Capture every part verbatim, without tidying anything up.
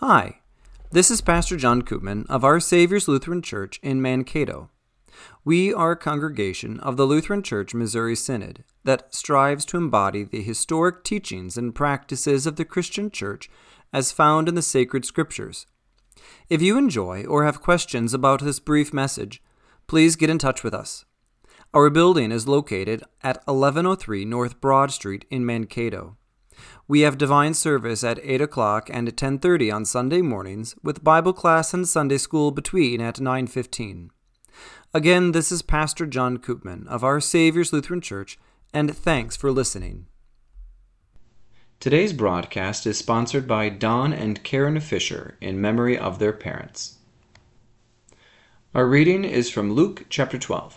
Hi, this is Pastor John Koopman of Our Savior's Lutheran Church in Mankato. We are a congregation of the Lutheran Church Missouri Synod that strives to embody the historic teachings and practices of the Christian Church as found in the sacred Scriptures. If you enjoy or have questions about this brief message, please get in touch with us. Our building is located at eleven oh three North Broad Street in Mankato. We have divine service at eight o'clock and ten thirty on Sunday mornings, with Bible class and Sunday school between at nine fifteen. Again, this is Pastor John Koopman of Our Savior's Lutheran Church, and thanks for listening. Today's broadcast is sponsored by Don and Karen Fisher in memory of their parents. Our reading is from Luke chapter twelve.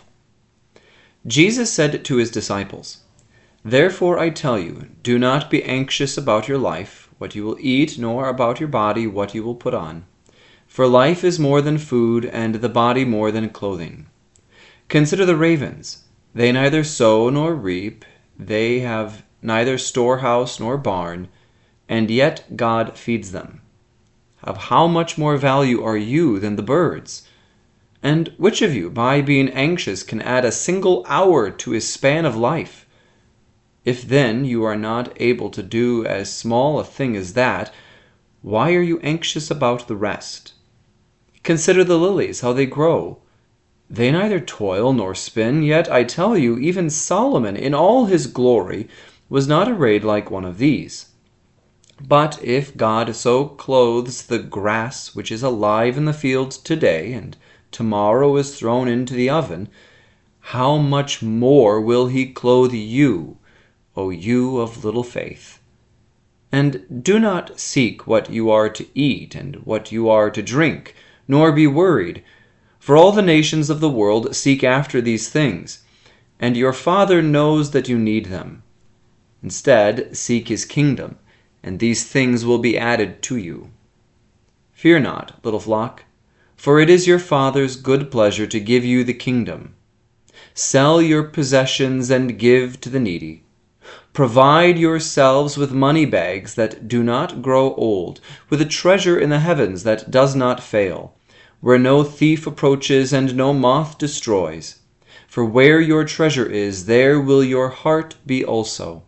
Jesus said to his disciples, "Therefore I tell you, do not be anxious about your life, what you will eat, nor about your body, what you will put on. For life is more than food, and the body more than clothing. Consider the ravens. They neither sow nor reap, they have neither storehouse nor barn, and yet God feeds them. Of how much more value are you than the birds? And which of you, by being anxious, can add a single hour to his span of life? If then you are not able to do as small a thing as that, why are you anxious about the rest? Consider the lilies, how they grow. They neither toil nor spin, yet I tell you, even Solomon in all his glory was not arrayed like one of these. But if God so clothes the grass which is alive in the field today, and tomorrow is thrown into the oven, how much more will he clothe you, O you of little faith? And do not seek what you are to eat and what you are to drink, nor be worried, for all the nations of the world seek after these things, and your Father knows that you need them. Instead, seek his kingdom, and these things will be added to you. Fear not, little flock, for it is your Father's good pleasure to give you the kingdom. Sell your possessions and give to the needy. Provide yourselves with money bags that do not grow old, with a treasure in the heavens that does not fail, where no thief approaches and no moth destroys. For where your treasure is, there will your heart be also.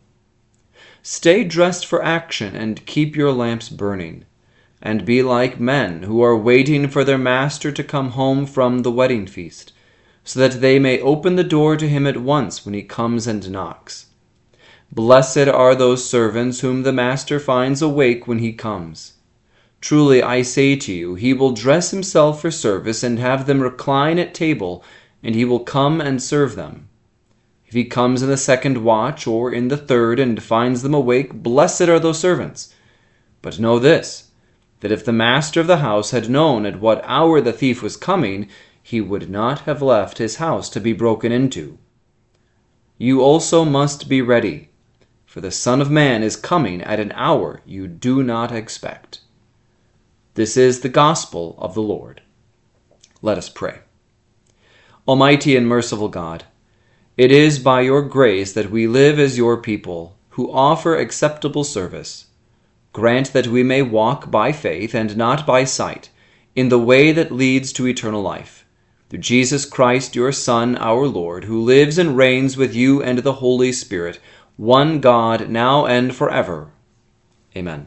Stay dressed for action and keep your lamps burning, and be like men who are waiting for their master to come home from the wedding feast, so that they may open the door to him at once when he comes and knocks. Blessed are those servants whom the master finds awake when he comes. Truly I say to you, he will dress himself for service and have them recline at table, and he will come and serve them. If he comes in the second watch or in the third and finds them awake, blessed are those servants. But know this, that if the master of the house had known at what hour the thief was coming, he would not have left his house to be broken into. You also must be ready, for the Son of Man is coming at an hour you do not expect." This is the gospel of the Lord. Let us pray. Almighty and merciful God, it is by your grace that we live as your people, who offer acceptable service. Grant that we may walk by faith and not by sight, in the way that leads to eternal life. Through Jesus Christ, your Son, our Lord, who lives and reigns with you and the Holy Spirit, one God, now and forever. Amen.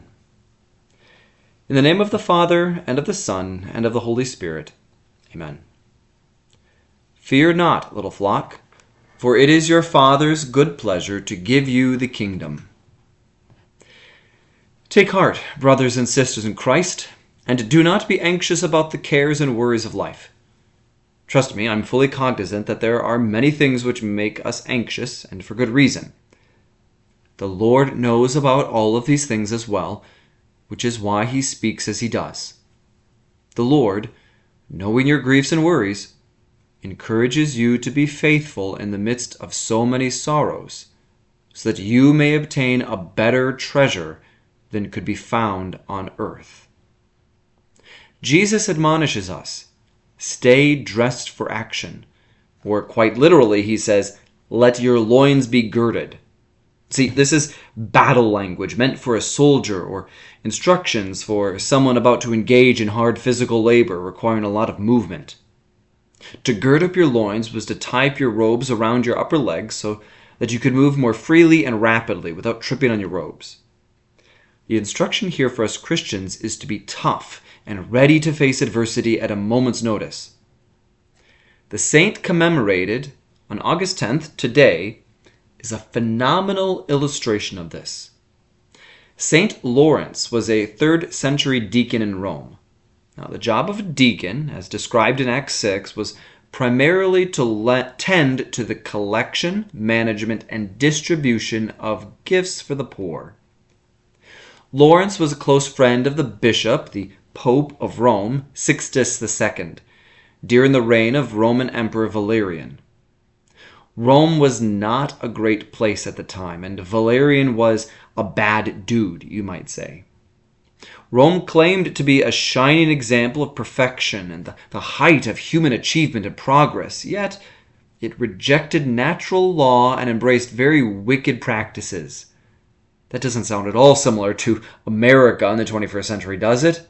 In the name of the Father, and of the Son, and of the Holy Spirit. Amen. Fear not, little flock, for it is your Father's good pleasure to give you the kingdom. Take heart, brothers and sisters in Christ, and do not be anxious about the cares and worries of life. Trust me, I'm fully cognizant that there are many things which make us anxious, and for good reason. The Lord knows about all of these things as well, which is why he speaks as he does. The Lord, knowing your griefs and worries, encourages you to be faithful in the midst of so many sorrows, so that you may obtain a better treasure than could be found on earth. Jesus admonishes us, stay dressed for action, or quite literally he says, let your loins be girded. See, this is battle language meant for a soldier or instructions for someone about to engage in hard physical labor requiring a lot of movement. To gird up your loins was to tie up your robes around your upper legs so that you could move more freely and rapidly without tripping on your robes. The instruction here for us Christians is to be tough and ready to face adversity at a moment's notice. The saint commemorated on August tenth, today, is a phenomenal illustration of this. Saint Lawrence was a third century deacon in Rome. Now, the job of a deacon, as described in Acts six, was primarily to let, tend to the collection, management, and distribution of gifts for the poor. Lawrence was a close friend of the bishop, the Pope of Rome, Sixtus the Second, during the reign of Roman Emperor Valerian. Rome was not a great place at the time, and Valerian was a bad dude, you might say. Rome claimed to be a shining example of perfection and the, the height of human achievement and progress, yet it rejected natural law and embraced very wicked practices. That doesn't sound at all similar to America in the twenty-first century, does it?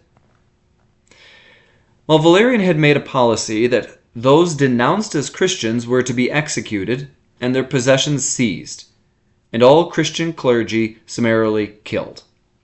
Well, Valerian had made a policy that those denounced as Christians were to be executed and their possessions seized, and all Christian clergy summarily killed.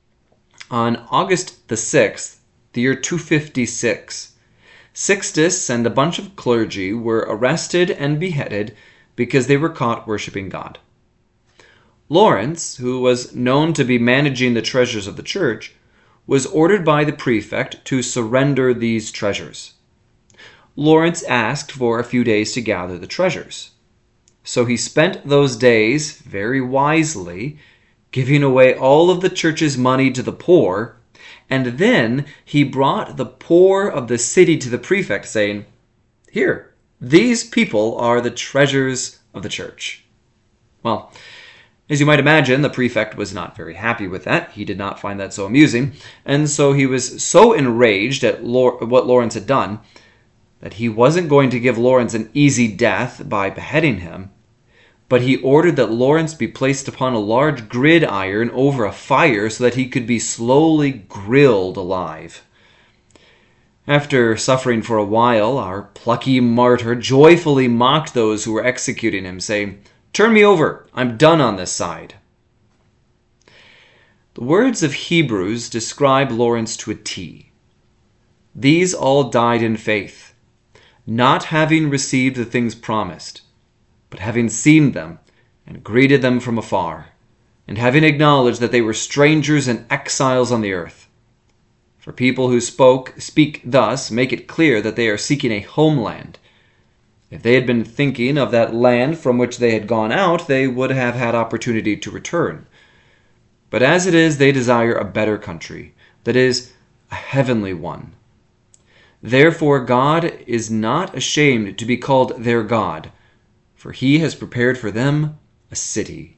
On August the sixth, the year two fifty-six, Sixtus and a bunch of clergy were arrested and beheaded because they were caught worshiping God. Lawrence, who was known to be managing the treasures of the church, was ordered by the prefect to surrender these treasures. Lawrence asked for a few days to gather the treasures. So he spent those days very wisely, giving away all of the church's money to the poor, and then he brought the poor of the city to the prefect, saying, "Here, these people are the treasures of the church." Well, as you might imagine, the prefect was not very happy with that. He did not find that so amusing, and so he was so enraged at what Lawrence had done that he wasn't going to give Lawrence an easy death by beheading him, but he ordered that Lawrence be placed upon a large gridiron over a fire so that he could be slowly grilled alive. After suffering for a while, our plucky martyr joyfully mocked those who were executing him, saying, "Turn me over, I'm done on this side." The words of Hebrews describe Lawrence to a T. These all died in faith, not having received the things promised, but having seen them and greeted them from afar, and having acknowledged that they were strangers and exiles on the earth. For people who spoke, speak thus make it clear that they are seeking a homeland. If they had been thinking of that land from which they had gone out, they would have had opportunity to return. But as it is, they desire a better country, that is, a heavenly one. Therefore God is not ashamed to be called their God, for he has prepared for them a city.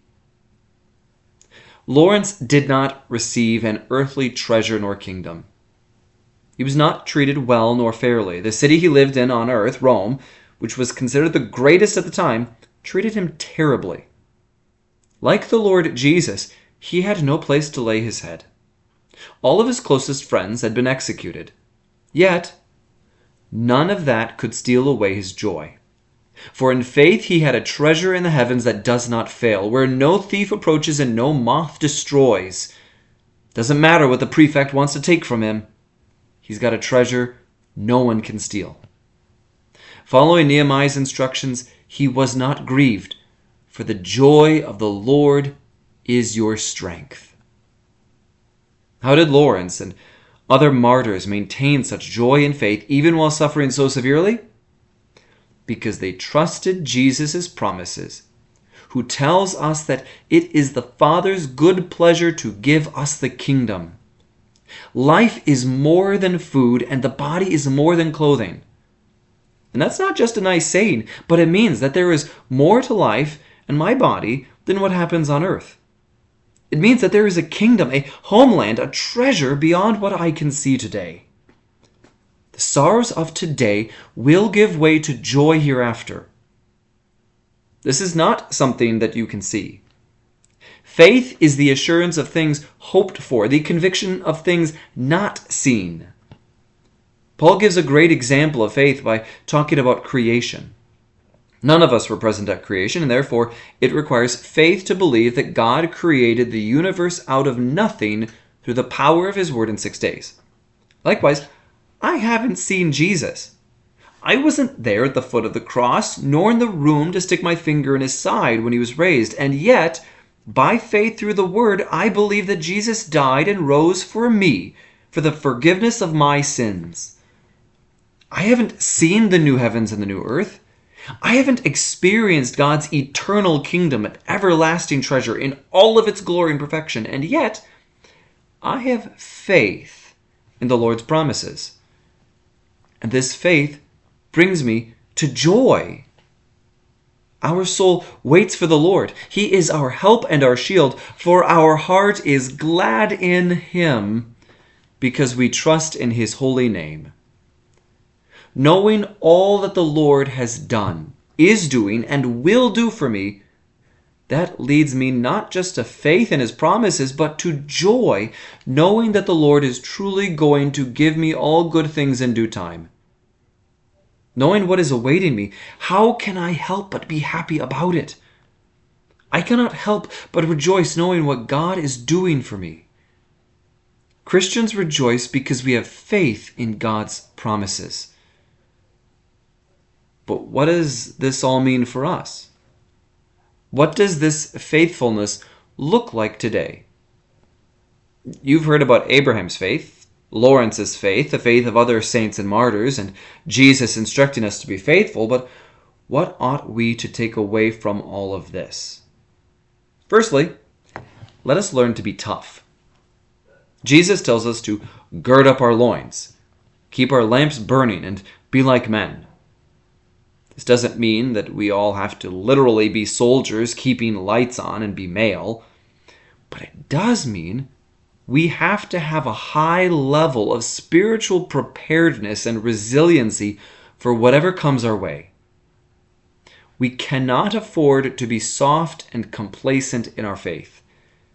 Lawrence did not receive an earthly treasure nor kingdom. He was not treated well nor fairly. The city he lived in on earth, Rome, which was considered the greatest at the time, treated him terribly. Like the Lord Jesus, he had no place to lay his head. All of his closest friends had been executed. Yet, none of that could steal away his joy. For in faith he had a treasure in the heavens that does not fail, where no thief approaches and no moth destroys. Doesn't matter what the prefect wants to take from him. He's got a treasure no one can steal. Following Nehemiah's instructions, he was not grieved, for the joy of the Lord is your strength. How did Lawrence and other martyrs maintain such joy and faith even while suffering so severely? Because they trusted Jesus' promises, who tells us that it is the Father's good pleasure to give us the kingdom. Life is more than food, and the body is more than clothing. And that's not just a nice saying, but it means that there is more to life and my body than what happens on earth. It means that there is a kingdom, a homeland, a treasure beyond what I can see today. The sorrows of today will give way to joy hereafter. This is not something that you can see. Faith is the assurance of things hoped for, the conviction of things not seen. Paul gives a great example of faith by talking about creation. None of us were present at creation, and therefore it requires faith to believe that God created the universe out of nothing through the power of his word in six days. Likewise, I haven't seen Jesus. I wasn't there at the foot of the cross, nor in the room to stick my finger in his side when he was raised, and yet, by faith through the word, I believe that Jesus died and rose for me, for the forgiveness of my sins. I haven't seen the new heavens and the new earth. I haven't experienced God's eternal kingdom and everlasting treasure in all of its glory and perfection, and yet I have faith in the Lord's promises. And this faith brings me to joy. Our soul waits for the Lord. He is our help and our shield, for our heart is glad in him because we trust in his holy name. Knowing all that the Lord has done, is doing, and will do for me, that leads me not just to faith in his promises, but to joy, knowing that the Lord is truly going to give me all good things in due time. Knowing what is awaiting me, how can I help but be happy about it? I cannot help but rejoice knowing what God is doing for me. Christians rejoice because we have faith in God's promises. But what does this all mean for us? What does this faithfulness look like today? You've heard about Abraham's faith, Lawrence's faith, the faith of other saints and martyrs, and Jesus instructing us to be faithful, but what ought we to take away from all of this? Firstly, let us learn to be tough. Jesus tells us to gird up our loins, keep our lamps burning, and be like men. This doesn't mean that we all have to literally be soldiers keeping lights on and be male, but it does mean we have to have a high level of spiritual preparedness and resiliency for whatever comes our way. We cannot afford to be soft and complacent in our faith.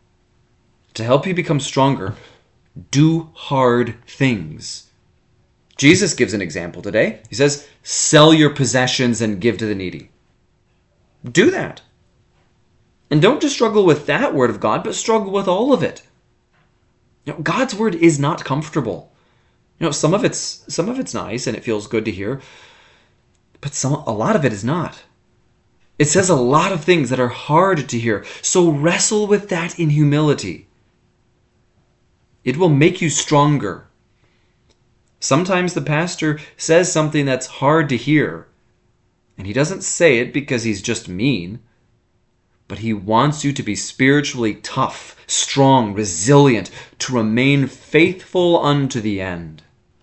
To help you become stronger, do hard things. Jesus gives an example today. He says, sell your possessions and give to the needy. Do that. And don't just struggle with that word of God, but struggle with all of it. You know, God's word is not comfortable. You know, some of it's some of it's nice and it feels good to hear, but some a lot of it is not. It says a lot of things that are hard to hear. So wrestle with that in humility. It will make you stronger. Sometimes the pastor says something that's hard to hear, and he doesn't say it because he's just mean, but he wants you to be spiritually tough, strong, resilient, to remain faithful unto the end.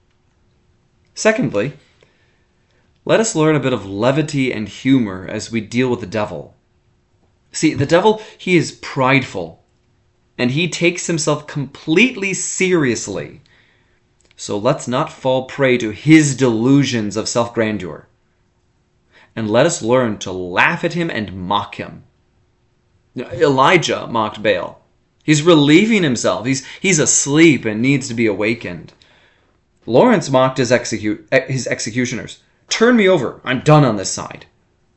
Secondly, let us learn a bit of levity and humor as we deal with the devil. See, the devil, he is prideful, and he takes himself completely seriously. So let's not fall prey to his delusions of self-grandeur. And let us learn to laugh at him and mock him. Elijah mocked Baal. He's relieving himself. He's, he's asleep and needs to be awakened. Lawrence mocked his, execute, his executioners. Turn me over. I'm done on this side.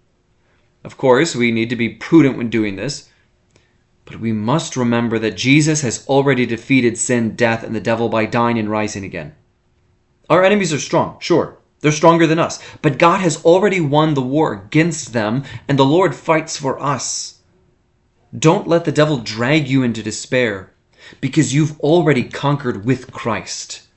Of course, we need to be prudent when doing this. But we must remember that Jesus has already defeated sin, death, and the devil by dying and rising again. Our enemies are strong, sure. They're stronger than us. But God has already won the war against them, and the Lord fights for us. Don't let the devil drag you into despair, because you've already conquered with Christ.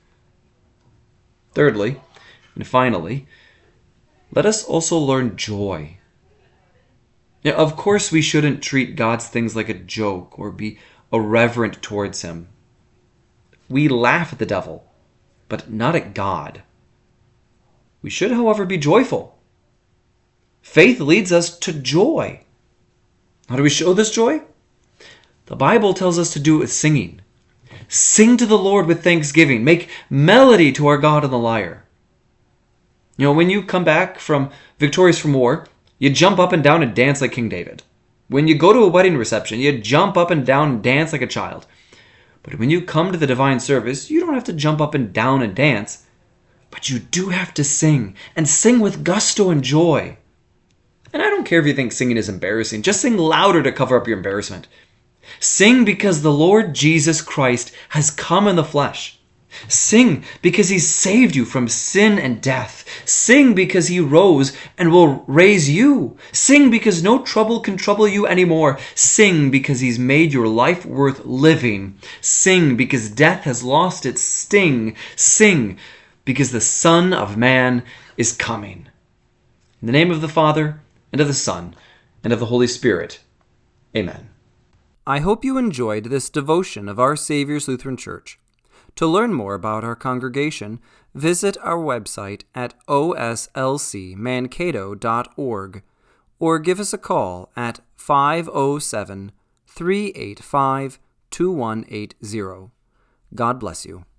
Thirdly, and finally, let us also learn joy. Now, of course, we shouldn't treat God's things like a joke or be irreverent towards him. We laugh at the devil, but not at God. We should, however, be joyful. Faith leads us to joy. How do we show this joy? The Bible tells us to do it with singing. Sing to the Lord with thanksgiving. Make melody to our God on the lyre. You know, when you come back from victorious from war, you jump up and down and dance like King David. When you go to a wedding reception, you jump up and down and dance like a child. But when you come to the divine service, you don't have to jump up and down and dance. But you do have to sing, and sing with gusto and joy. And I don't care if you think singing is embarrassing. Just sing louder to cover up your embarrassment. Sing because the Lord Jesus Christ has come in the flesh. Sing because He saved you from sin and death. Sing because He rose and will raise you. Sing because no trouble can trouble you anymore. Sing because He's made your life worth living. Sing because death has lost its sting. Sing because the Son of Man is coming. In the name of the Father, and of the Son, and of the Holy Spirit. Amen. I hope you enjoyed this devotion of Our Savior's Lutheran Church. To learn more about our congregation, visit our website at o s l c mankato dot org or give us a call at five oh seven, three eight five, two one eight zero. God bless you.